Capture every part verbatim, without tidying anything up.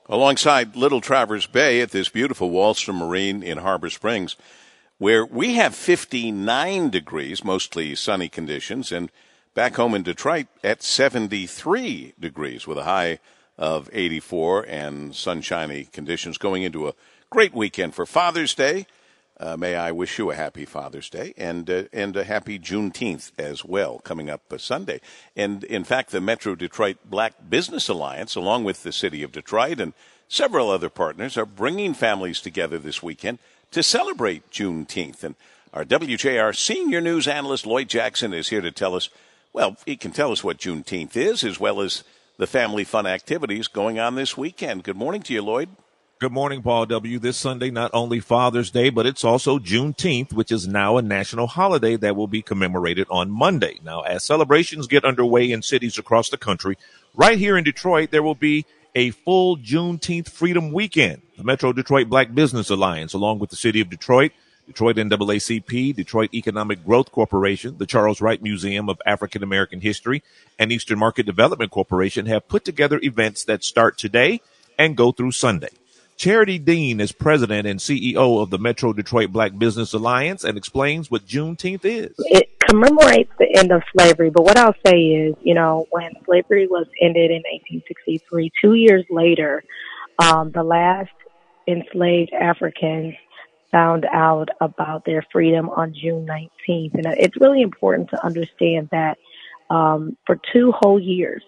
alongside Little Traverse Bay at this beautiful Wallstrom Marine in Harbor Springs, where we have fifty-nine degrees, mostly sunny conditions, and back home in Detroit at seventy-three degrees with a high of eighty-four and sunshiny conditions going into a great weekend for Father's Day. Uh, may I wish you a happy Father's Day and uh, and a happy Juneteenth as well, coming up uh, Sunday. And, in fact, the Metro Detroit Black Business Alliance, along with the City of Detroit and several other partners, are bringing families together this weekend to celebrate Juneteenth. And our W J R senior news analyst, Lloyd Jackson, is here to tell us, well, he can tell us what Juneteenth is, as well as the family fun activities going on this weekend. Good morning to you, Lloyd. Good morning, Paul W. This Sunday, not only Father's Day, but it's also Juneteenth, which is now a national holiday that will be commemorated on Monday. Now, as celebrations get underway in cities across the country, right here in Detroit, there will be a full Juneteenth Freedom Weekend. The Metro Detroit Black Business Alliance, along with the City of Detroit, Detroit N double A C P, Detroit Economic Growth Corporation, the Charles Wright Museum of African American History, and Eastern Market Development Corporation have put together events that start today and go through Sunday. Charity Dean is president and C E O of the Metro Detroit Black Business Alliance and explains what Juneteenth is. It commemorates the end of slavery, but what I'll say is, you know, when slavery was ended in eighteen sixty-three, two years later, um, the last enslaved Africans found out about their freedom on June nineteenth. And it's really important to understand that um, for two whole years,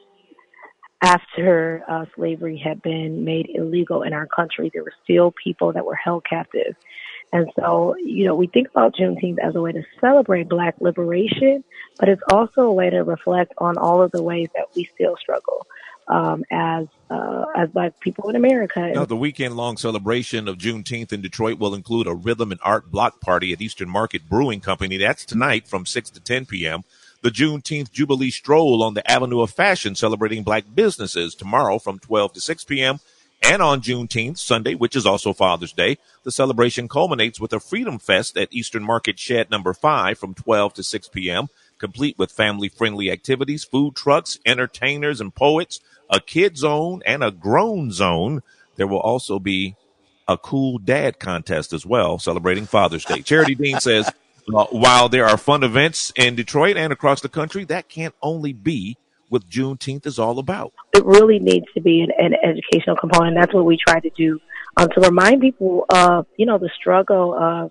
after uh, slavery had been made illegal in our country, there were still people that were held captive. And so, you know, we think about Juneteenth as a way to celebrate Black liberation, but it's also a way to reflect on all of the ways that we still struggle um, as uh, as Black people in America. Now, the weekend-long celebration of Juneteenth in Detroit will include a rhythm and art block party at Eastern Market Brewing Company. That's tonight from six to ten p.m., the Juneteenth Jubilee Stroll on the Avenue of Fashion celebrating Black businesses tomorrow from twelve to six p.m. And on Juneteenth, Sunday, which is also Father's Day, the celebration culminates with a Freedom Fest at Eastern Market Shed number five from twelve to six p.m., complete with family-friendly activities, food trucks, entertainers and poets, a kid zone, and a grown zone. There will also be a cool dad contest as well, celebrating Father's Day. Charity Dean says, Uh, while there are fun events in Detroit and across the country, that can't only be what Juneteenth is all about. It really needs to be an, an educational component. That's what we try to do um, to remind people of, you know, the struggle of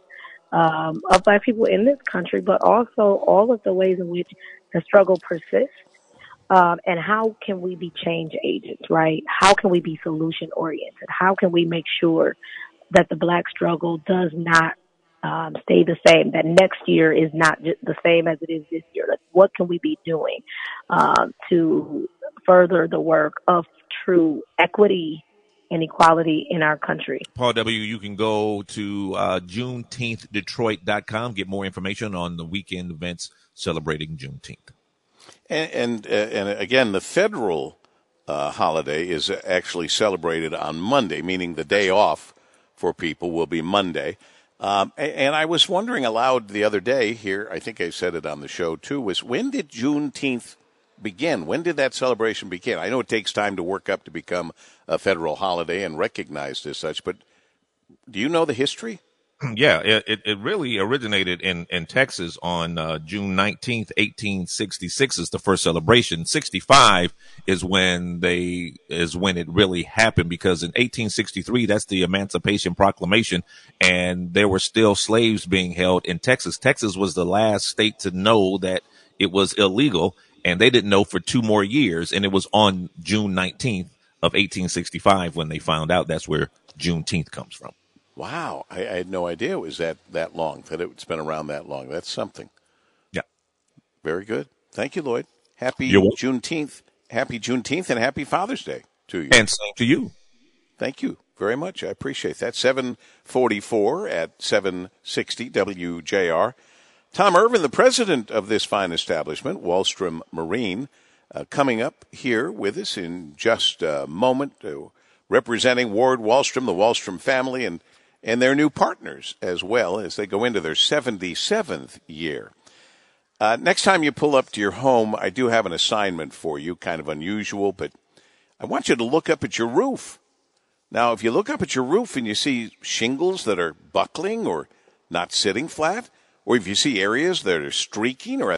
um, of Black people in this country, but also all of the ways in which the struggle persists. Um, and how can we be change agents, right? How can we be solution oriented? How can we make sure that the Black struggle does not Um, stay the same, that next year is not just the same as it is this year? Like, what can we be doing um, to further the work of true equity and equality in our country? Paul W., you can go to uh, Juneteenth Detroit dot com, get more information on the weekend events celebrating Juneteenth. And, and, uh, and again, the federal uh, holiday is actually celebrated on Monday, meaning the day off for people will be Monday. Um, and I was wondering aloud the other day here, I think I said it on the show too, was when did Juneteenth begin? When did that celebration begin? I know it takes time to work up to become a federal holiday and recognized as such, but do you know the history? Yeah, it, it really originated in, in Texas on uh, June nineteenth, eighteen sixty-six is the first celebration. sixty-five is when they is when it really happened, because in eighteen sixty-three, that's the Emancipation Proclamation, and there were still slaves being held in Texas. Texas was the last state to know that it was illegal, and they didn't know for two more years, and it was on June nineteenth of eighteen sixty-five when they found out. That's where Juneteenth comes from. Wow, I, I had no idea it was that, that long, that it's been around that long. That's something. Yeah. Very good. Thank you, Lloyd. Happy You're Juneteenth. Happy Juneteenth and happy Father's Day to you. And same to you. Thank you very much. I appreciate that. seven forty-four at seven sixty W J R. Tom Irvin, the president of this fine establishment, Wallstrom Marine, uh, coming up here with us in just a moment, uh, representing Ward Wallstrom, the Wallstrom family, and and their new partners as well as they go into their seventy-seventh year. Uh, next time you pull up to your home, I do have an assignment for you, kind of unusual, but I want you to look up at your roof. Now, if you look up at your roof and you see shingles that are buckling or not sitting flat, or if you see areas that are streaking or